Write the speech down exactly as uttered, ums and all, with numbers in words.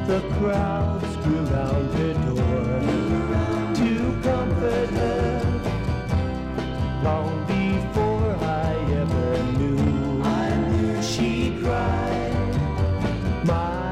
The crowds grew round her door to comfort her. Long before I ever knew, I knew she cried. My